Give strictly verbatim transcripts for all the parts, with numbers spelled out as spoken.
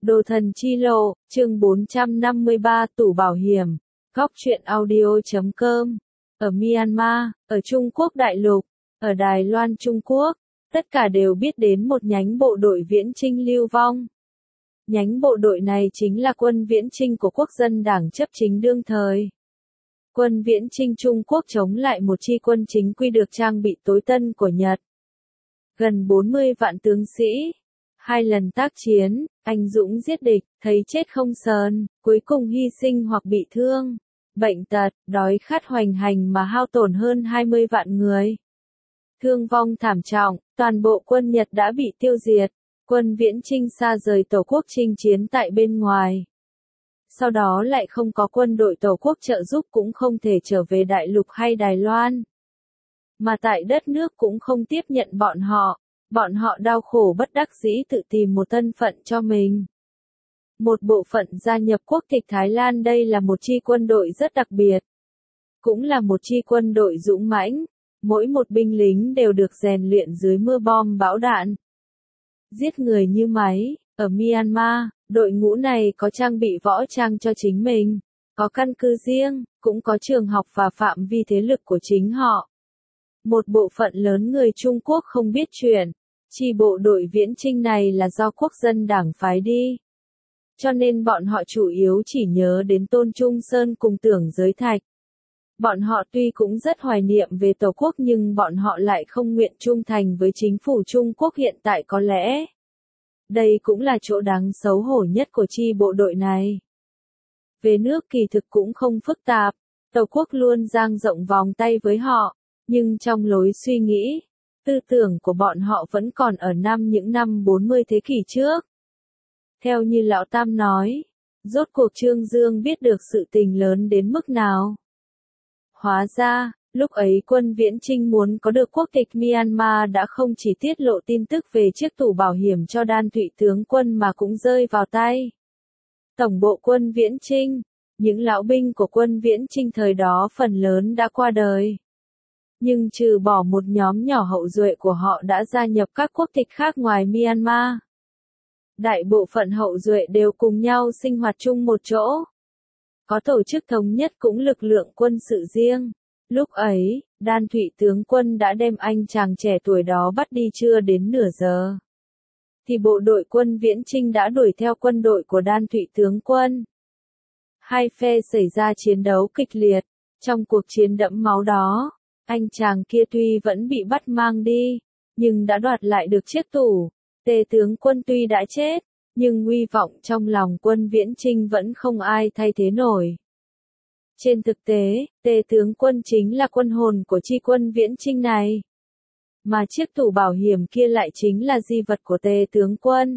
Đồ thần chi lộ, chương bốn trăm năm mươi ba tủ bảo hiểm, góc truyện audio chấm com. Ở Myanmar, ở Trung Quốc đại lục, ở Đài Loan Trung Quốc, tất cả đều biết đến một nhánh bộ đội viễn chinh lưu vong. Nhánh bộ đội này chính là quân viễn chinh của quốc dân đảng chấp chính đương thời. Quân viễn chinh Trung Quốc chống lại một chi quân chính quy được trang bị tối tân của Nhật. Gần bốn mươi vạn tướng sĩ. Hai lần tác chiến, anh dũng giết địch, thấy chết không sờn, cuối cùng hy sinh hoặc bị thương, bệnh tật, đói khát hoành hành mà hao tổn hơn hai mươi vạn người. Thương vong thảm trọng, toàn bộ quân Nhật đã bị tiêu diệt, quân viễn chinh xa rời tổ quốc chinh chiến tại bên ngoài. Sau đó lại không có quân đội tổ quốc trợ giúp cũng không thể trở về đại lục hay Đài Loan. Mà tại đất nước cũng không tiếp nhận bọn họ. Bọn họ đau khổ bất đắc dĩ tự tìm một thân phận cho mình. Một bộ phận gia nhập quốc tịch Thái Lan, đây là một chi quân đội rất đặc biệt. Cũng là một chi quân đội dũng mãnh, mỗi một binh lính đều được rèn luyện dưới mưa bom bão đạn. Giết người như máy, ở Myanmar, đội ngũ này có trang bị võ trang cho chính mình, có căn cứ riêng, cũng có trường học và phạm vi thế lực của chính họ. Một bộ phận lớn người Trung Quốc không biết chuyện. Chi bộ đội viễn chinh này là do quốc dân đảng phái đi. Cho nên bọn họ chủ yếu chỉ nhớ đến Tôn Trung Sơn cùng Tưởng Giới Thạch. Bọn họ tuy cũng rất hoài niệm về Tổ quốc nhưng bọn họ lại không nguyện trung thành với chính phủ Trung Quốc hiện tại có lẽ. Đây cũng là chỗ đáng xấu hổ nhất của chi bộ đội này. Về nước kỳ thực cũng không phức tạp, Tổ quốc luôn dang rộng vòng tay với họ, nhưng trong lối suy nghĩ, tư tưởng của bọn họ vẫn còn ở năm những năm bốn mươi thế kỷ trước. Theo như Lão Tam nói, rốt cuộc Trương Dương biết được sự tình lớn đến mức nào. Hóa ra, lúc ấy quân viễn chinh muốn có được quốc tịch Myanmar đã không chỉ tiết lộ tin tức về chiếc tủ bảo hiểm cho Đan Thụy tướng quân mà cũng rơi vào tay Tổng bộ quân viễn chinh. Những lão binh của quân viễn chinh thời đó phần lớn đã qua đời. Nhưng trừ bỏ một nhóm nhỏ hậu duệ của họ đã gia nhập các quốc tịch khác ngoài Myanmar. Đại bộ phận hậu duệ đều cùng nhau sinh hoạt chung một chỗ. Có tổ chức thống nhất cũng lực lượng quân sự riêng. Lúc ấy, Đan Thụy tướng quân đã đem anh chàng trẻ tuổi đó bắt đi chưa đến nửa giờ. Thì bộ đội quân viễn chinh đã đuổi theo quân đội của Đan Thụy tướng quân. Hai phe xảy ra chiến đấu kịch liệt. Trong cuộc chiến đẫm máu đó, anh chàng kia tuy vẫn bị bắt mang đi, nhưng đã đoạt lại được chiếc tủ. Tề tướng quân tuy đã chết, nhưng uy vọng trong lòng quân viễn chinh vẫn không ai thay thế nổi. Trên thực tế, Tề tướng quân chính là quân hồn của chi quân viễn chinh này. Mà chiếc tủ bảo hiểm kia lại chính là di vật của Tề tướng quân.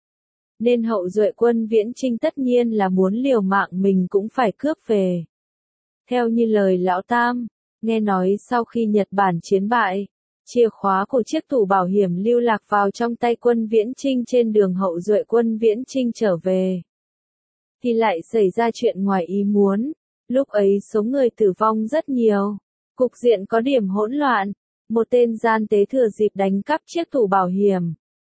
Nên hậu duệ quân viễn chinh tất nhiên là muốn liều mạng mình cũng phải cướp về. Theo như lời Lão Tam, nghe nói sau khi Nhật Bản chiến bại, chìa khóa của chiếc tủ bảo hiểm lưu lạc vào trong tay quân viễn chinh trên đường hậu duệ quân viễn chinh trở về. Thì lại xảy ra chuyện ngoài ý muốn, lúc ấy số người tử vong rất nhiều, cục diện có điểm hỗn loạn, một tên gian tế thừa dịp đánh cắp chiếc tủ bảo hiểm.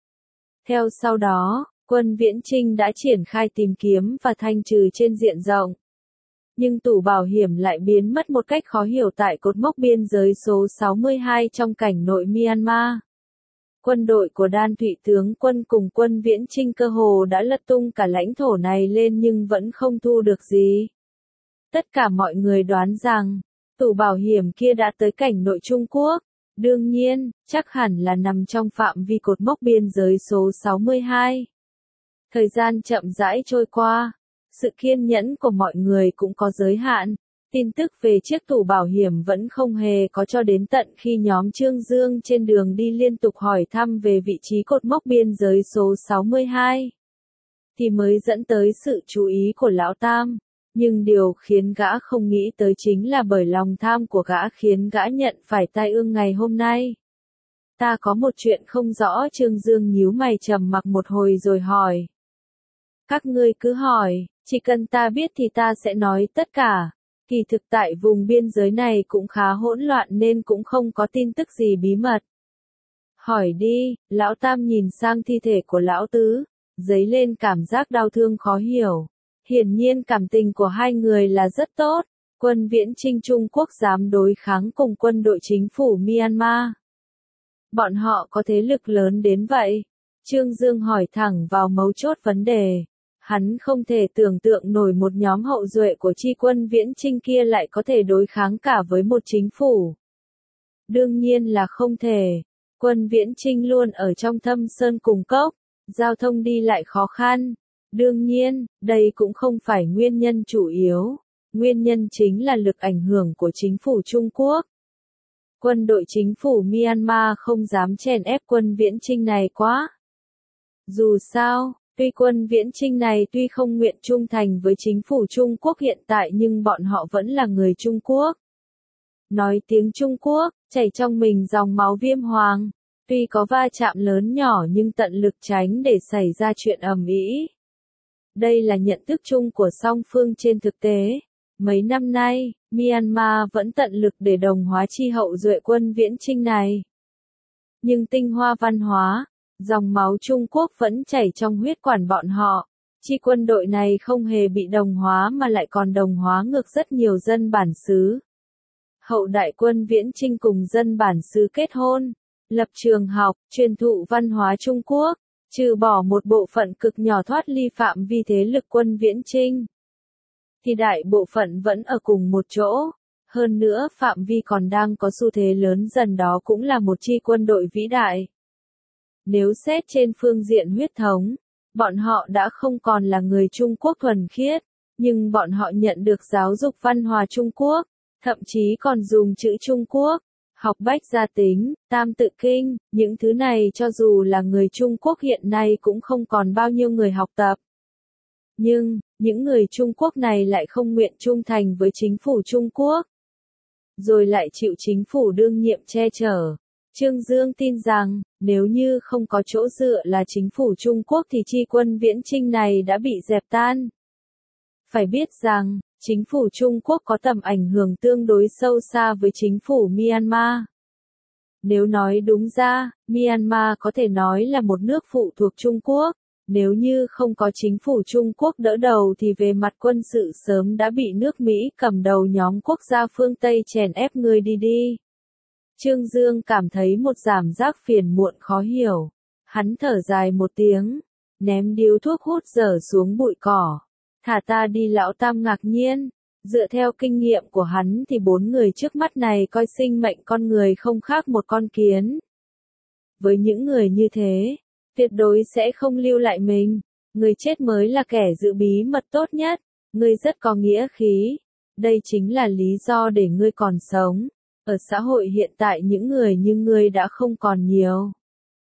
Theo sau đó, quân viễn chinh đã triển khai tìm kiếm và thanh trừ trên diện rộng. Nhưng tủ bảo hiểm lại biến mất một cách khó hiểu tại cột mốc biên giới số sáu mươi hai trong cảnh nội Myanmar. Quân đội của Đan Thụy tướng quân cùng quân viễn chinh cơ hồ đã lật tung cả lãnh thổ này lên nhưng vẫn không thu được gì. Tất cả mọi người đoán rằng, tủ bảo hiểm kia đã tới cảnh nội Trung Quốc. Đương nhiên, chắc hẳn là nằm trong phạm vi cột mốc biên giới số sáu mươi hai. Thời gian chậm rãi trôi qua. Sự kiên nhẫn của mọi người cũng có giới hạn, tin tức về chiếc tủ bảo hiểm vẫn không hề có cho đến tận khi nhóm Trương Dương trên đường đi liên tục hỏi thăm về vị trí cột mốc biên giới số sáu mươi hai. Thì mới dẫn tới sự chú ý của Lão Tam, nhưng điều khiến gã không nghĩ tới chính là bởi lòng tham của gã khiến gã nhận phải tai ương ngày hôm nay. Ta có một chuyện không rõ. Trương Dương nhíu mày trầm mặc một hồi rồi hỏi. Các ngươi cứ hỏi. Chỉ cần ta biết thì ta sẽ nói tất cả. Kỳ thực tại vùng biên giới này cũng khá hỗn loạn nên cũng không có tin tức gì bí mật. Hỏi đi. Lão Tam nhìn sang thi thể của Lão Tứ, dấy lên cảm giác đau thương khó hiểu. Hiển nhiên cảm tình của hai người là rất tốt. Quân viễn chinh Trung Quốc dám đối kháng cùng quân đội chính phủ Myanmar. Bọn họ có thế lực lớn đến vậy? Trương Dương hỏi thẳng vào mấu chốt vấn đề. Hắn không thể tưởng tượng nổi một nhóm hậu duệ của chi quân viễn chinh kia lại có thể đối kháng cả với một chính phủ. Đương nhiên là không thể. Quân viễn chinh luôn ở trong thâm sơn cùng cốc, giao thông đi lại khó khăn. Đương nhiên, đây cũng không phải nguyên nhân chủ yếu. Nguyên nhân chính là lực ảnh hưởng của chính phủ Trung Quốc. Quân đội chính phủ Myanmar không dám chèn ép quân viễn chinh này quá. Dù sao, tuy quân viễn chinh này tuy không nguyện trung thành với chính phủ Trung Quốc hiện tại nhưng bọn họ vẫn là người Trung Quốc. Nói tiếng Trung Quốc, chảy trong mình dòng máu viêm hoàng. Tuy có va chạm lớn nhỏ nhưng tận lực tránh để xảy ra chuyện ầm ĩ. Đây là nhận thức chung của song phương trên thực tế. Mấy năm nay, Myanmar vẫn tận lực để đồng hóa chi hậu duệ quân viễn chinh này. Nhưng tinh hoa văn hóa, dòng máu Trung Quốc vẫn chảy trong huyết quản bọn họ. Chi quân đội này không hề bị đồng hóa mà lại còn đồng hóa ngược rất nhiều dân bản xứ. Hậu đại quân viễn chinh cùng dân bản xứ kết hôn, lập trường học, truyền thụ văn hóa Trung Quốc, trừ bỏ một bộ phận cực nhỏ thoát ly phạm vi thế lực quân viễn chinh. Thì đại bộ phận vẫn ở cùng một chỗ. Hơn nữa phạm vi còn đang có xu thế lớn dần, đó cũng là một chi quân đội vĩ đại. Nếu xét trên phương diện huyết thống, bọn họ đã không còn là người Trung Quốc thuần khiết, nhưng bọn họ nhận được giáo dục văn hóa Trung Quốc, thậm chí còn dùng chữ Trung Quốc, học bách gia tính, tam tự kinh, những thứ này cho dù là người Trung Quốc hiện nay cũng không còn bao nhiêu người học tập. Nhưng, những người Trung Quốc này lại không nguyện trung thành với chính phủ Trung Quốc. Rồi lại chịu chính phủ đương nhiệm che chở. Trương Dương tin rằng, nếu như không có chỗ dựa là chính phủ Trung Quốc thì chi quân viễn chinh này đã bị dẹp tan. Phải biết rằng, chính phủ Trung Quốc có tầm ảnh hưởng tương đối sâu xa với chính phủ Myanmar. Nếu nói đúng ra, Myanmar có thể nói là một nước phụ thuộc Trung Quốc. Nếu như không có chính phủ Trung Quốc đỡ đầu thì về mặt quân sự sớm đã bị nước Mỹ cầm đầu nhóm quốc gia phương Tây chèn ép người đi đi. Trương Dương cảm thấy một cảm giác phiền muộn khó hiểu. Hắn thở dài một tiếng, ném điếu thuốc hút dở xuống bụi cỏ. Thả ta đi. Lão Tam ngạc nhiên. Dựa theo kinh nghiệm của hắn thì bốn người trước mắt này coi sinh mệnh con người không khác một con kiến. Với những người như thế, tuyệt đối sẽ không lưu lại mình. Người chết mới là kẻ giữ bí mật tốt nhất. Ngươi rất có nghĩa khí. Đây chính là lý do để ngươi còn sống. Ở xã hội hiện tại những người như ngươi đã không còn nhiều.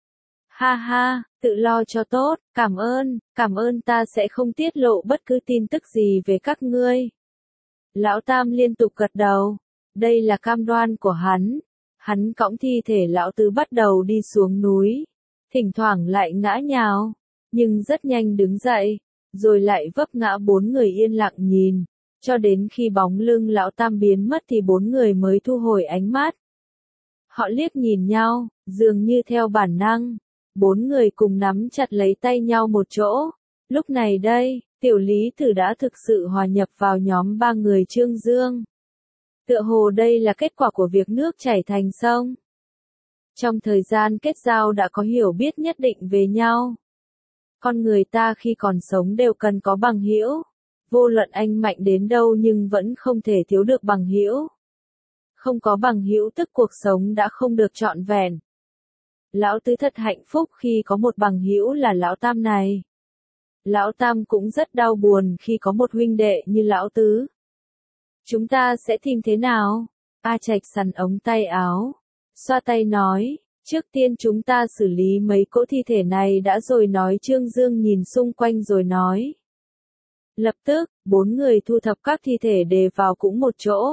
Ha ha, tự lo cho tốt, cảm ơn, cảm ơn, ta sẽ không tiết lộ bất cứ tin tức gì về các ngươi. Lão Tam liên tục gật đầu. Đây là cam đoan của hắn. Hắn cõng thi thể lão Tứ bắt đầu đi xuống núi. Thỉnh thoảng lại ngã nhào, nhưng rất nhanh đứng dậy, rồi lại vấp ngã. Bốn người yên lặng nhìn, cho đến khi bóng lưng lão Tam biến mất thì bốn người mới thu hồi ánh mắt. Họ liếc nhìn nhau, dường như theo bản năng, bốn người cùng nắm chặt lấy tay nhau một chỗ. Lúc này đây, Tiểu Lý Tử đã thực sự hòa nhập vào nhóm ba người Trương Dương. Tựa hồ đây là kết quả của việc nước chảy thành sông. Trong thời gian kết giao đã có hiểu biết nhất định về nhau. Con người ta khi còn sống đều cần có bằng hữu. Vô luận anh mạnh đến đâu nhưng vẫn không thể thiếu được bằng hữu. Không có bằng hữu tức cuộc sống đã không được trọn vẹn. Lão Tứ thật hạnh phúc khi có một bằng hữu là Lão Tam này. Lão Tam cũng rất đau buồn khi có một huynh đệ như Lão Tứ. Chúng ta sẽ tìm thế nào? A Trạch sắn ống tay áo, xoa tay nói, trước tiên chúng ta xử lý mấy cỗ thi thể này đã rồi nói. Trương Dương nhìn xung quanh rồi nói. Lập tức, bốn người thu thập các thi thể đề vào cũng một chỗ.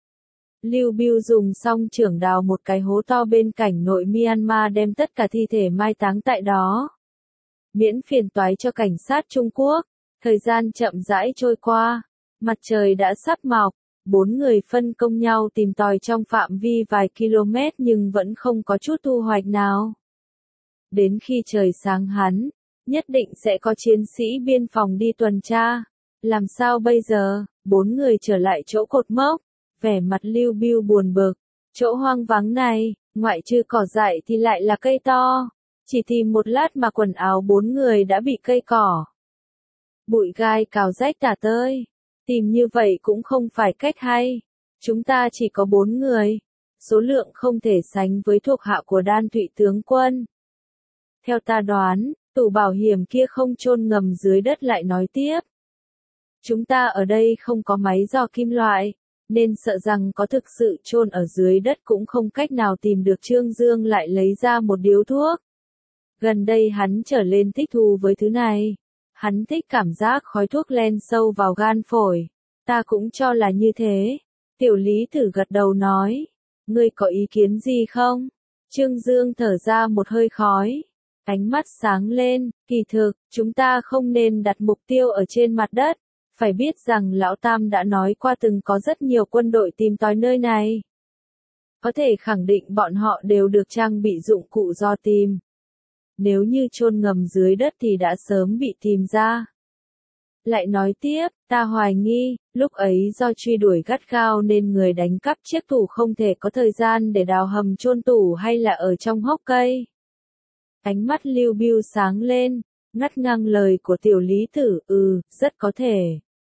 Lưu Biêu dùng song chưởng đào một cái hố to bên cảnh nội Myanmar đem tất cả thi thể mai táng tại đó. Miễn phiền toái cho cảnh sát Trung Quốc. Thời gian chậm rãi trôi qua, mặt trời đã sắp mọc. Bốn người phân công nhau tìm tòi trong phạm vi vài km nhưng vẫn không có chút thu hoạch nào. Đến khi trời sáng hắn, Nhất định sẽ có chiến sĩ biên phòng đi tuần tra. Làm sao bây giờ? Bốn người trở lại chỗ cột mốc, vẻ mặt Lưu Bưu buồn bực. Chỗ hoang vắng này, ngoại trừ cỏ dại thì lại là cây to. Chỉ tìm một lát mà quần áo bốn người đã bị cây cỏ bụi gai cào rách tả tơi. Tìm như vậy cũng không phải cách hay. Chúng ta chỉ có bốn người. Số lượng không thể sánh với thuộc hạ của Đan Thụy tướng quân. Theo ta đoán, tủ bảo hiểm kia không chôn ngầm dưới đất, lại nói tiếp. Chúng ta ở đây không có máy dò kim loại, nên sợ rằng có thực sự chôn ở dưới đất cũng không cách nào tìm được. Trương Dương lại lấy ra một điếu thuốc. Gần đây hắn trở lên thích thú với thứ này. Hắn thích cảm giác khói thuốc len sâu vào gan phổi. Ta cũng cho là như thế. Tiểu Lý Tử gật đầu nói. Ngươi có ý kiến gì không? Trương Dương thở ra một hơi khói. Ánh mắt sáng lên. Kỳ thực, chúng ta không nên đặt mục tiêu ở trên mặt đất. Phải biết rằng Lão Tam đã nói qua từng có rất nhiều quân đội tìm tòi nơi này. Có thể khẳng định bọn họ đều được trang bị dụng cụ dò tìm. Nếu như chôn ngầm dưới đất thì đã sớm bị tìm ra. Lại nói tiếp, ta hoài nghi, lúc ấy do truy đuổi gắt gao nên người đánh cắp chiếc tủ không thể có thời gian để đào hầm chôn tủ, hay là ở trong hốc cây. Ánh mắt Lưu Bưu sáng lên, ngắt ngang lời của Tiểu Lý Tử. Ừ, rất có thể.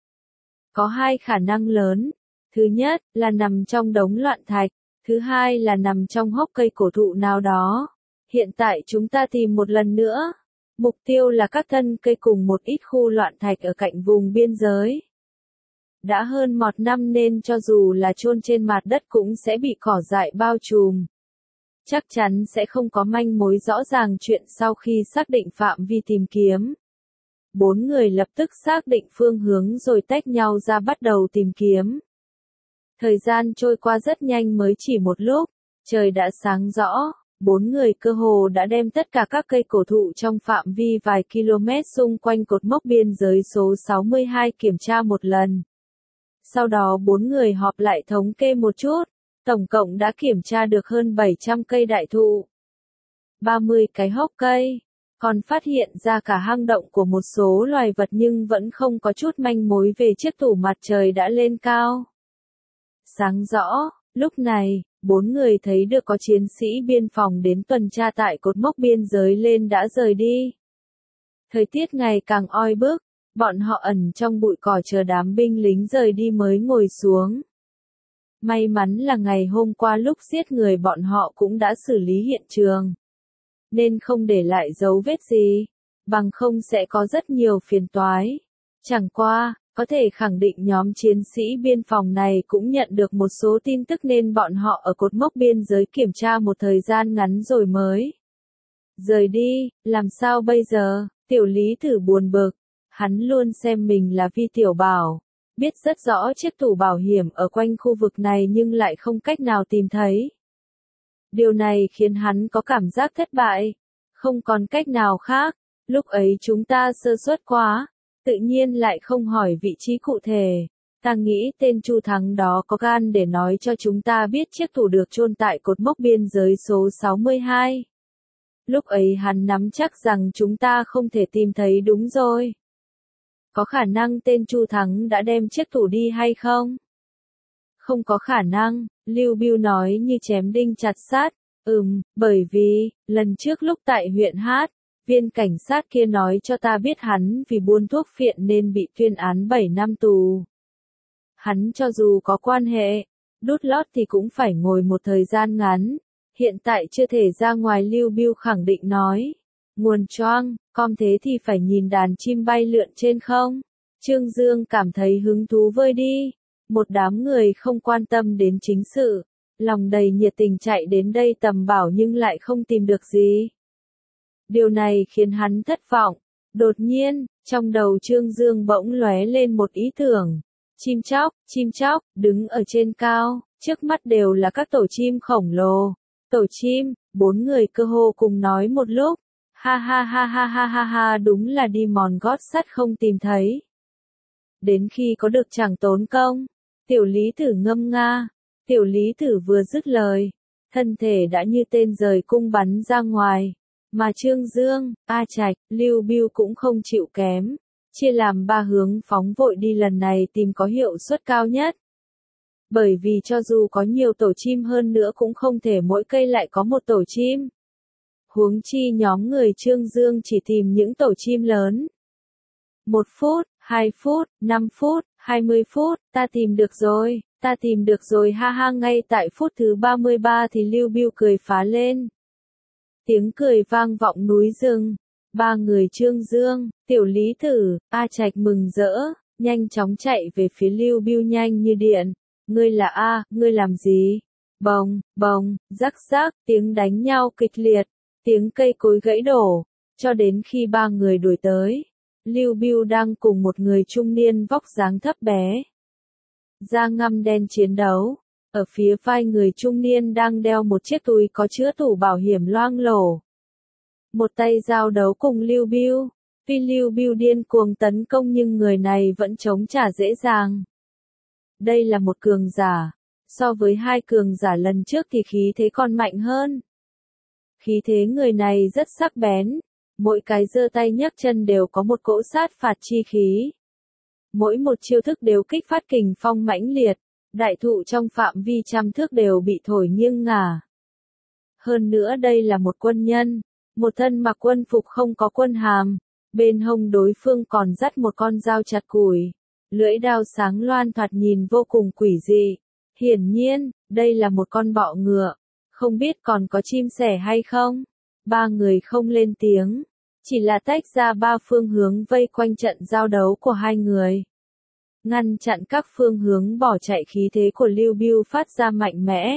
Có hai khả năng lớn. Thứ nhất là nằm trong đống loạn thạch. Thứ hai là nằm trong hốc cây cổ thụ nào đó. Hiện tại chúng ta tìm một lần nữa. Mục tiêu là các thân cây cùng một ít khu loạn thạch ở cạnh vùng biên giới. Đã hơn một năm nên cho dù là chôn trên mặt đất cũng sẽ bị cỏ dại bao trùm. Chắc chắn sẽ không có manh mối rõ ràng. Chuyện sau khi xác định phạm vi tìm kiếm, bốn người lập tức xác định phương hướng rồi tách nhau ra bắt đầu tìm kiếm. Thời gian trôi qua rất nhanh, mới chỉ một lúc, trời đã sáng rõ. Bốn người cơ hồ đã đem tất cả các cây cổ thụ trong phạm vi vài km xung quanh cột mốc biên giới số sáu mươi hai kiểm tra một lần. Sau đó bốn người họp lại thống kê một chút, tổng cộng đã kiểm tra được hơn bảy trăm cây đại thụ, ba mươi cái hốc cây, còn phát hiện ra cả hang động của một số loài vật, nhưng vẫn không có chút manh mối về chiếc tủ. Mặt trời đã lên cao, sáng rõ. Lúc này, bốn người thấy được có chiến sĩ biên phòng đến tuần tra tại cột mốc biên giới lên đã rời đi. Thời tiết ngày càng oi bức, bọn họ ẩn trong bụi cỏ chờ đám binh lính rời đi mới ngồi xuống. May mắn là ngày hôm qua lúc giết người bọn họ cũng đã xử lý hiện trường, nên không để lại dấu vết gì, bằng không sẽ có rất nhiều phiền toái. Chẳng qua, có thể khẳng định nhóm chiến sĩ biên phòng này cũng nhận được một số tin tức nên bọn họ ở cột mốc biên giới kiểm tra một thời gian ngắn rồi mới rời đi. Làm sao bây giờ? Tiểu Lý Tử buồn bực. Hắn luôn xem mình là Vi Tiểu Bảo, biết rất rõ chiếc tủ bảo hiểm ở quanh khu vực này nhưng lại không cách nào tìm thấy. Điều này khiến hắn có cảm giác thất bại. Không còn cách nào khác. Lúc ấy chúng ta sơ suất quá. Tự nhiên lại không hỏi vị trí cụ thể. Ta nghĩ tên Chu Thắng đó có gan để nói cho chúng ta biết chiếc tủ được chôn tại cột mốc biên giới số sáu mươi hai. Lúc ấy hắn nắm chắc rằng chúng ta không thể tìm thấy. Đúng rồi. Có khả năng tên Chu Thắng đã đem chiếc tủ đi hay không? Không có khả năng, Lưu Bưu nói như chém đinh chặt sắt. Ừm, bởi vì, lần trước lúc tại huyện Hát, viên cảnh sát kia nói cho ta biết hắn vì buôn thuốc phiện nên bị tuyên án bảy năm tù. Hắn cho dù có quan hệ, đút lót thì cũng phải ngồi một thời gian ngắn. Hiện tại chưa thể ra ngoài. Lưu Bưu khẳng định nói. Nguồn choang, com thế thì phải nhìn đàn chim bay lượn trên không. Trương Dương cảm thấy hứng thú vơi đi. Một đám người không quan tâm đến chính sự, lòng đầy nhiệt tình chạy đến đây tầm bảo nhưng lại không tìm được gì. Điều này khiến hắn thất vọng. Đột nhiên, trong đầu Trương Dương bỗng lóe lên một ý tưởng. Chim chóc, chim chóc, đứng ở trên cao, trước mắt đều là các tổ chim khổng lồ. Tổ chim, bốn người cơ hồ cùng nói một lúc. Ha ha ha ha ha ha ha, đúng là đi mòn gót sắt không tìm thấy. Đến khi có được chẳng tốn công. Tiểu Lý Tử ngâm nga. Tiểu Lý Tử vừa dứt lời, thân thể đã như tên rời cung bắn ra ngoài. Mà Trương Dương, A Trạch, Lưu Bưu cũng không chịu kém, chia làm ba hướng phóng vội đi lần này tìm có hiệu suất cao nhất. Bởi vì cho dù có nhiều tổ chim hơn nữa cũng không thể mỗi cây lại có một tổ chim. Huống chi nhóm người Trương Dương chỉ tìm những tổ chim lớn. Một phút, hai phút, năm phút, hai mươi phút, ta tìm được rồi, ta tìm được rồi ha ha. Ngay tại phút thứ ba mươi ba thì Lưu Bưu cười phá lên. Tiếng cười vang vọng núi rừng. Ba người Trương Dương, Tiểu Lý Tử, A Trạch mừng rỡ, nhanh chóng chạy về phía Lưu Bưu nhanh như điện. Ngươi là A, ngươi làm gì? Bồng, bồng, rắc rắc, tiếng đánh nhau kịch liệt, tiếng cây cối gãy đổ, cho đến khi ba người đuổi tới. Lưu Bưu đang cùng một người trung niên vóc dáng thấp bé, da ngăm đen chiến đấu. Ở phía vai người trung niên đang đeo một chiếc túi có chứa tủ bảo hiểm loang lổ. Một tay giao đấu cùng Lưu Bưu. Tuy Lưu Bưu điên cuồng tấn công nhưng người này vẫn chống trả dễ dàng. Đây là một cường giả. So với hai cường giả lần trước thì khí thế còn mạnh hơn. Khí thế người này rất sắc bén. Mỗi cái giơ tay nhấc chân đều có một cỗ sát phạt chi khí. Mỗi một chiêu thức đều kích phát kình phong mãnh liệt. Đại thụ trong phạm vi trăm thước đều bị thổi nghiêng ngả. Hơn nữa đây là một quân nhân. Một thân mặc quân phục không có quân hàm. Bên hông đối phương còn dắt một con dao chặt củi. Lưỡi đao sáng loan thoạt nhìn vô cùng quỷ dị. Hiển nhiên, đây là một con bọ ngựa. Không biết còn có chim sẻ hay không? Ba người không lên tiếng. Chỉ là tách ra ba phương hướng vây quanh trận giao đấu của hai người. Ngăn chặn các phương hướng bỏ chạy. Khí thế của Lưu Bưu phát ra mạnh mẽ.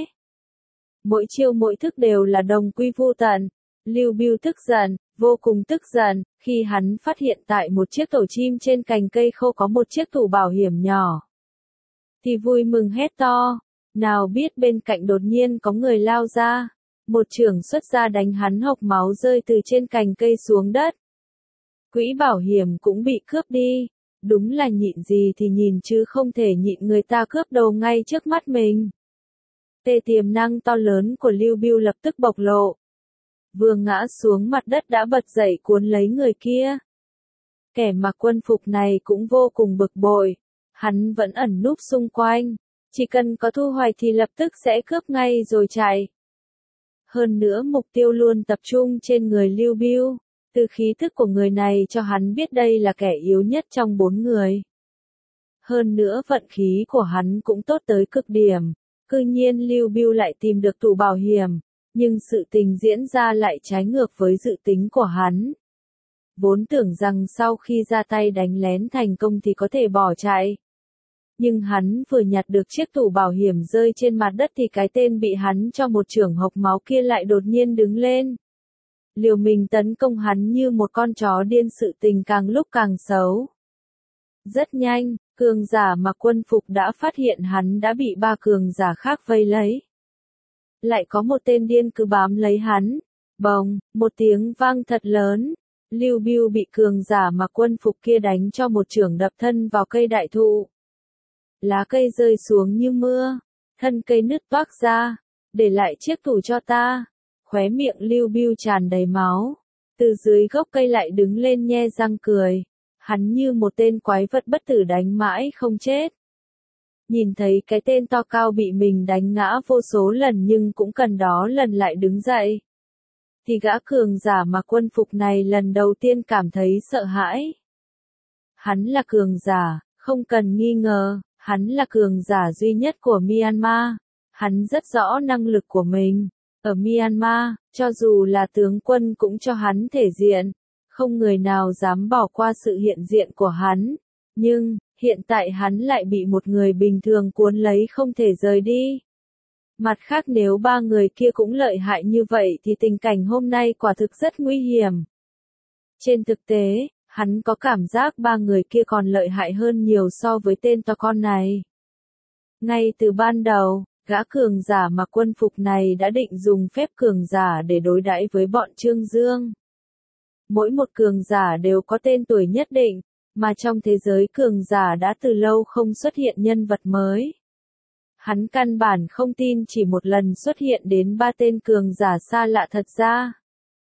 Mỗi chiêu mỗi thức đều là đồng quy vu tận. Lưu Bưu tức giận, vô cùng tức giận, khi hắn phát hiện tại một chiếc tổ chim trên cành cây khô có một chiếc tủ bảo hiểm nhỏ. Thì vui mừng hét to, nào biết bên cạnh đột nhiên có người lao ra. Một chưởng xuất ra đánh hắn hộc máu rơi từ trên cành cây xuống đất. Quỹ bảo hiểm cũng bị cướp đi. Đúng là nhịn gì thì nhìn chứ không thể nhịn người ta cướp đầu ngay trước mắt mình. Tê tiềm năng to lớn của Lưu Bưu lập tức bộc lộ. Vừa ngã xuống mặt đất đã bật dậy cuốn lấy người kia. Kẻ mặc quân phục này cũng vô cùng bực bội. Hắn vẫn ẩn núp xung quanh. Chỉ cần có thu hoạch thì lập tức sẽ cướp ngay rồi chạy. Hơn nữa mục tiêu luôn tập trung trên người Lưu Bưu. Từ khí thức của người này cho hắn biết đây là kẻ yếu nhất trong bốn người. Hơn nữa vận khí của hắn cũng tốt tới cực điểm. Cư nhiên Lưu Bưu lại tìm được tủ bảo hiểm. Nhưng sự tình diễn ra lại trái ngược với dự tính của hắn. Vốn tưởng rằng sau khi ra tay đánh lén thành công thì có thể bỏ chạy. Nhưng hắn vừa nhặt được chiếc tủ bảo hiểm rơi trên mặt đất thì cái tên bị hắn cho một chưởng hộc máu kia lại đột nhiên đứng lên. Liều mình tấn công hắn như một con chó điên, sự tình càng lúc càng xấu. Rất nhanh, cường giả mặc quân phục đã phát hiện hắn đã bị ba cường giả khác vây lấy. Lại có một tên điên cứ bám lấy hắn. Bồng, một tiếng vang thật lớn. Lưu Bưu bị cường giả mặc quân phục kia đánh cho một chưởng đập thân vào cây đại thụ. Lá cây rơi xuống như mưa. Thân cây nứt toác ra. Để lại chiếc tủ cho ta. Khóe miệng Lưu Bưu tràn đầy máu. Từ dưới gốc cây lại đứng lên nhe răng cười. Hắn như một tên quái vật bất tử đánh mãi không chết. Nhìn thấy cái tên to cao bị mình đánh ngã vô số lần nhưng cũng cần đó lần lại đứng dậy. Thì gã cường giả mặc quân phục này lần đầu tiên cảm thấy sợ hãi. Hắn là cường giả, không cần nghi ngờ, hắn là cường giả duy nhất của Myanmar. Hắn rất rõ năng lực của mình. Ở Myanmar, cho dù là tướng quân cũng cho hắn thể diện. Không người nào dám bỏ qua sự hiện diện của hắn. Nhưng, hiện tại hắn lại bị một người bình thường cuốn lấy không thể rời đi. Mặt khác nếu ba người kia cũng lợi hại như vậy thì tình cảnh hôm nay quả thực rất nguy hiểm. Trên thực tế, hắn có cảm giác ba người kia còn lợi hại hơn nhiều so với tên to con này. Ngay từ ban đầu, gã cường giả mặc quân phục này đã định dùng phép cường giả để đối đãi với bọn Trương Dương. Mỗi một cường giả đều có tên tuổi nhất định, mà trong thế giới cường giả đã từ lâu không xuất hiện nhân vật mới. Hắn căn bản không tin chỉ một lần xuất hiện đến ba tên cường giả xa lạ thật ra.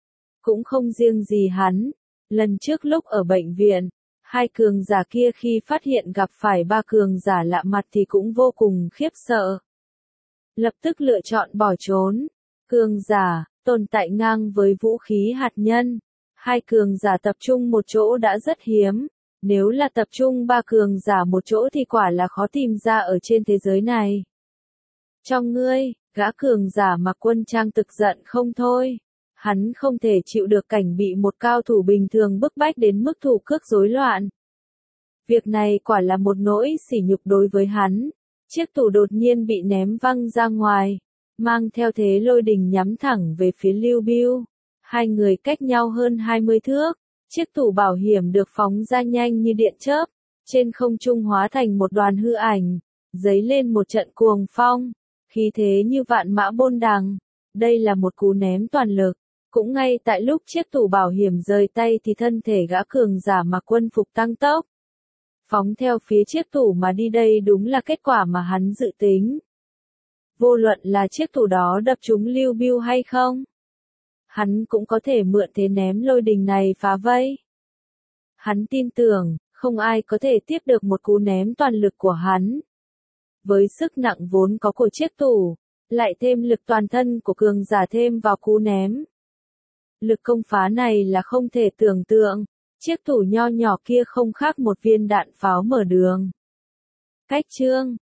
Cũng không riêng gì hắn. Lần trước lúc ở bệnh viện, hai cường giả kia khi phát hiện gặp phải ba cường giả lạ mặt thì cũng vô cùng khiếp sợ. Lập tức lựa chọn bỏ trốn. Cường giả, tồn tại ngang với vũ khí hạt nhân. Hai cường giả tập trung một chỗ đã rất hiếm. Nếu là tập trung ba cường giả một chỗ thì quả là khó tìm ra ở trên thế giới này. Trong ngươi, gã cường giả mặc quân trang tức giận không thôi. Hắn không thể chịu được cảnh bị một cao thủ bình thường bức bách đến mức thủ cước rối loạn. Việc này quả là một nỗi sỉ nhục đối với hắn. Chiếc tủ đột nhiên bị ném văng ra ngoài, mang theo thế lôi đình nhắm thẳng về phía Lưu Bưu. Hai người cách nhau hơn hai mươi thước, chiếc tủ bảo hiểm được phóng ra nhanh như điện chớp, trên không trung hóa thành một đoàn hư ảnh, dấy lên một trận cuồng phong, khí thế như vạn mã bôn đằng. Đây là một cú ném toàn lực. Cũng ngay tại lúc chiếc tủ bảo hiểm rời tay thì thân thể gã cường giả mặc quân phục tăng tốc, phóng theo phía chiếc tủ mà đi. Đây đúng là kết quả mà hắn dự tính. Vô luận là chiếc tủ đó đập trúng Lưu Bưu hay không, hắn cũng có thể mượn thế ném lôi đình này phá vây. Hắn tin tưởng, không ai có thể tiếp được một cú ném toàn lực của hắn. Với sức nặng vốn có của chiếc tủ, lại thêm lực toàn thân của cường giả thêm vào cú ném. Lực công phá này là không thể tưởng tượng. Chiếc tủ nho nhỏ kia không khác một viên đạn pháo mở đường. Cách chương